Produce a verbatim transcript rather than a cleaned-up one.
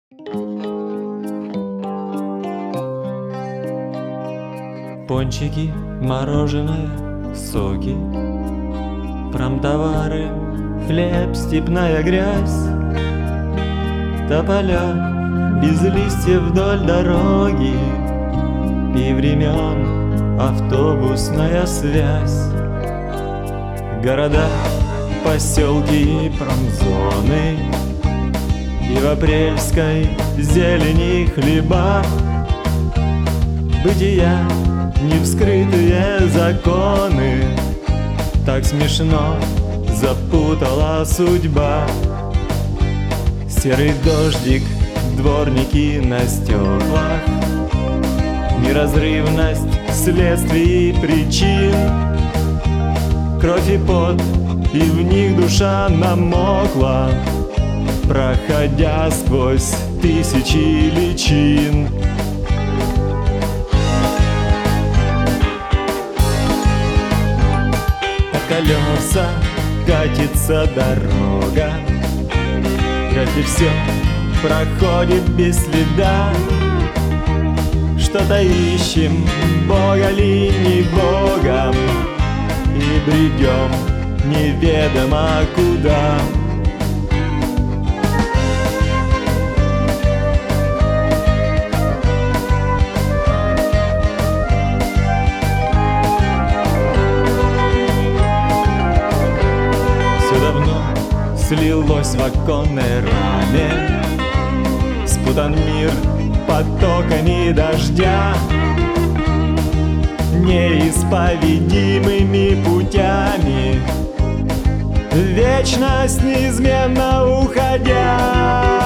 Пончики, мороженое, соки, промтовары, хлеб, степная грязь, тополя без листьев вдоль дороги и времен автобусная связь. Города, поселки и промзоны, и в апрельской зелени хлеба бытия невскрытые законы. Так смешно запутала судьба. Серый дождик, дворники на стеклах, неразрывность следствий и причин, кровь и пот, и в них душа намокла, проходя сквозь тысячи личин. Колеса катится дорога, как и все проходит без следа. Что-то ищем, Бога ли не Богом, и бредем неведомо куда. Слилось в оконной раме, спутан мир потоками дождя, неисповедимыми путями, в вечность неизменно уходя.